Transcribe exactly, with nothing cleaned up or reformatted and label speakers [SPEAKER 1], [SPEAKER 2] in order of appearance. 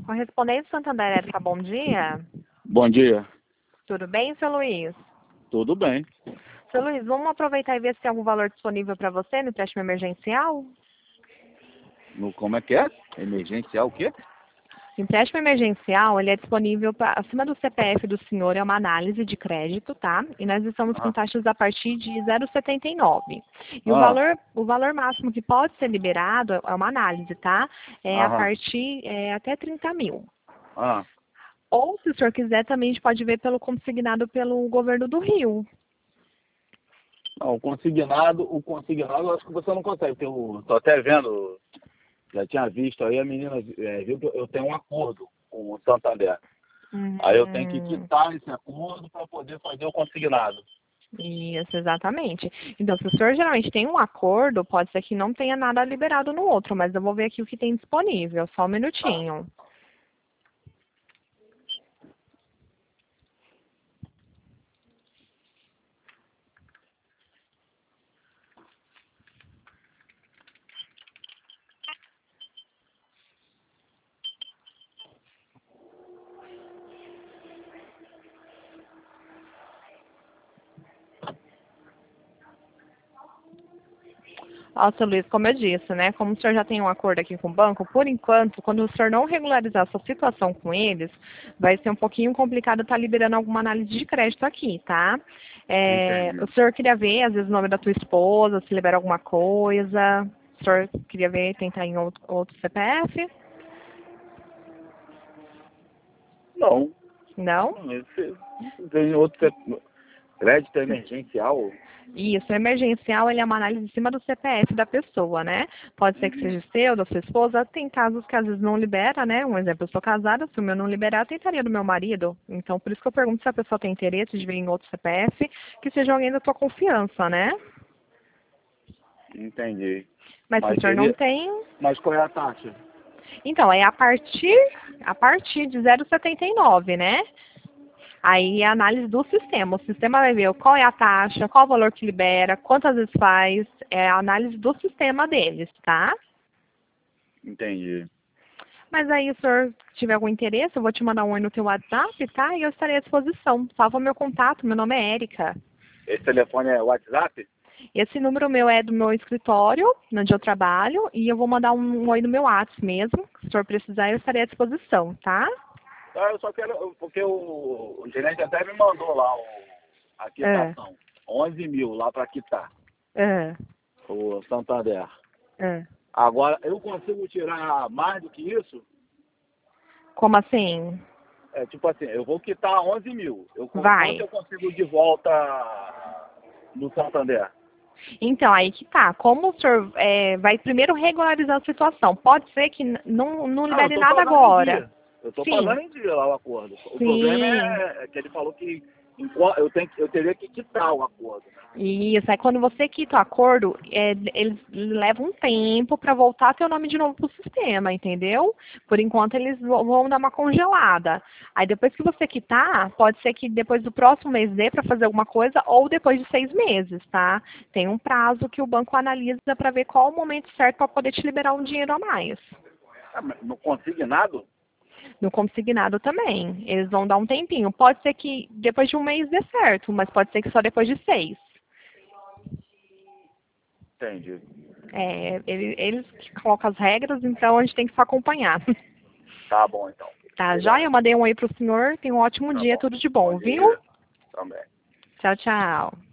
[SPEAKER 1] Correspondente Santander Elétrica, bom dia.
[SPEAKER 2] Bom dia.
[SPEAKER 1] Tudo bem, seu Luiz?
[SPEAKER 2] Tudo bem.
[SPEAKER 1] Seu Luiz, vamos aproveitar e ver se tem algum valor disponível para você no empréstimo emergencial?
[SPEAKER 2] No, como é que é? Emergencial o quê?
[SPEAKER 1] O empréstimo emergencial, ele é disponível pra, acima do C P F do senhor, é uma análise de crédito, tá? E nós estamos com
[SPEAKER 2] Ah.
[SPEAKER 1] taxas a partir de zero vírgula setenta e nove. E o
[SPEAKER 2] Ah.
[SPEAKER 1] valor, o valor máximo que pode ser liberado é uma análise, tá? É a
[SPEAKER 2] Aham.
[SPEAKER 1] partir é, até trinta mil.
[SPEAKER 2] Ah.
[SPEAKER 1] Ou, se o senhor quiser, também a gente pode ver pelo consignado pelo governo do Rio.
[SPEAKER 2] Não, o consignado, o consignado eu acho que você não consegue, porque eu tô até vendo, já tinha visto aí, a menina é, viu que eu tenho um acordo com o Santander.
[SPEAKER 1] Hum,
[SPEAKER 2] Aí eu tenho que quitar esse acordo para poder fazer o consignado.
[SPEAKER 1] Isso, exatamente. Então, se o senhor geralmente tem um acordo, pode ser que não tenha nada liberado no outro, mas eu vou ver aqui o que tem disponível. Só um minutinho. Ó, seu Luiz, como eu disse, né? Como o senhor já tem um acordo aqui com o banco, por enquanto, quando o senhor não regularizar a sua situação com eles, vai ser um pouquinho complicado estar liberando alguma análise de crédito aqui, tá? É, o senhor queria ver, às vezes, o nome da tua esposa, se libera alguma coisa. O senhor queria ver, tentar em outro, outro C P F?
[SPEAKER 2] Não.
[SPEAKER 1] Não?
[SPEAKER 2] Não, esse, tem outro crédito emergencial.
[SPEAKER 1] Isso, o emergencial, ele é uma análise em cima do C P F da pessoa, né? Pode ser que seja seu, da sua esposa. Tem casos que às vezes não libera, né? Um exemplo, eu sou casada, se o meu não liberar, eu tentaria do meu marido. Então, por isso que eu pergunto se a pessoa tem interesse de vir em outro C P F, que seja alguém da tua confiança, né?
[SPEAKER 2] Entendi.
[SPEAKER 1] Mas, se
[SPEAKER 2] Mas
[SPEAKER 1] o senhor
[SPEAKER 2] seria,
[SPEAKER 1] não tem...
[SPEAKER 2] mas qual é a taxa?
[SPEAKER 1] Então, é a partir, a partir de zero vírgula setenta e nove, né? Aí é a análise do sistema. O sistema vai ver qual é a taxa, qual o valor que libera, quantas vezes faz. É a análise do sistema deles, tá?
[SPEAKER 2] Entendi.
[SPEAKER 1] Mas aí, se o senhor tiver algum interesse, eu vou te mandar um oi no teu WhatsApp, tá? E eu estarei à disposição. Salva meu contato, meu nome é Érica.
[SPEAKER 2] Esse telefone é WhatsApp?
[SPEAKER 1] Esse número meu é do meu escritório, onde eu trabalho, e eu vou mandar um oi no meu WhatsApp mesmo. Se o senhor precisar, eu estarei à disposição, tá?
[SPEAKER 2] Ah, eu só quero, porque o, o gerente até me mandou lá o, a quitação. É. onze mil lá para quitar.
[SPEAKER 1] É.
[SPEAKER 2] O Santander.
[SPEAKER 1] É.
[SPEAKER 2] Agora, eu consigo tirar mais do que isso?
[SPEAKER 1] Como assim?
[SPEAKER 2] É, tipo assim, eu vou quitar onze mil. Eu,
[SPEAKER 1] Vai.
[SPEAKER 2] Quanto eu consigo de volta no Santander?
[SPEAKER 1] Então, aí que tá. Como o senhor é, vai primeiro regularizar a situação, pode ser que não, não libere
[SPEAKER 2] ah,
[SPEAKER 1] nada agora.
[SPEAKER 2] Eu estou
[SPEAKER 1] Sim.
[SPEAKER 2] pagando em dia lá o acordo. O
[SPEAKER 1] Sim.
[SPEAKER 2] problema é que ele falou que eu, tenho, eu teria que quitar o acordo.
[SPEAKER 1] Isso, aí quando você quita o acordo, é, eles levam um tempo para voltar a ter o nome de novo para o sistema, entendeu? Por enquanto eles vão dar uma congelada. Aí depois que você quitar, pode ser que depois do próximo mês dê para fazer alguma coisa ou depois de seis meses, tá? Tem um prazo que o banco analisa para ver qual o momento certo para poder te liberar um dinheiro a mais.
[SPEAKER 2] Ah, mas no consignado?
[SPEAKER 1] No consignado também. Eles vão dar um tempinho. Pode ser que depois de um mês dê certo, mas pode ser que só depois de seis.
[SPEAKER 2] Entendi.
[SPEAKER 1] É, ele- eles que colocam as regras, então a gente tem que só acompanhar.
[SPEAKER 2] Tá bom, então.
[SPEAKER 1] Tá,
[SPEAKER 2] Obrigado.
[SPEAKER 1] já? Eu mandei um oi pro senhor. Tenha um ótimo
[SPEAKER 2] Tá
[SPEAKER 1] dia,
[SPEAKER 2] bom.
[SPEAKER 1] tudo de bom,
[SPEAKER 2] Bom
[SPEAKER 1] viu?
[SPEAKER 2] dia. Também.
[SPEAKER 1] Tchau, tchau.